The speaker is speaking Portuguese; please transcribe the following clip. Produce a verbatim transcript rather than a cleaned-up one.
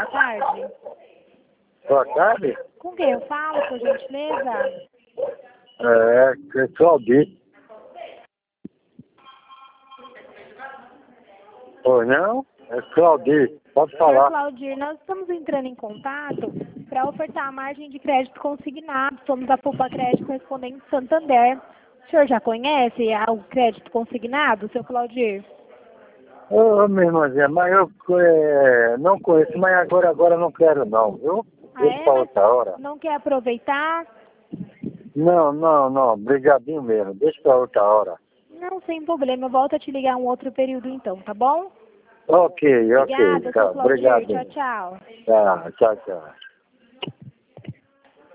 tarde. Boa tarde. Com quem eu falo, por gentileza? É, que é Claudir. Ou não? É Claudir. Pode Senhor falar. Claudir, nós estamos entrando em contato para ofertar a margem de crédito consignado. Somos a Poupa Crédito Correspondente Santander. O senhor já conhece o crédito consignado, seu Claudir? Ô, minha irmãzinha, mas eu é, não conheço, mas agora, agora não quero não, viu? Ah, Deixa é? pra Mas outra hora. não quer aproveitar? Não, não, não, brigadinho mesmo, deixa pra outra hora. Não, sem problema. Eu volto a te ligar um outro período então, tá bom? Ok, ok, Obrigada, tá, seu Claudir. Tchau, brigadinho. tchau. Tá, tchau, tchau.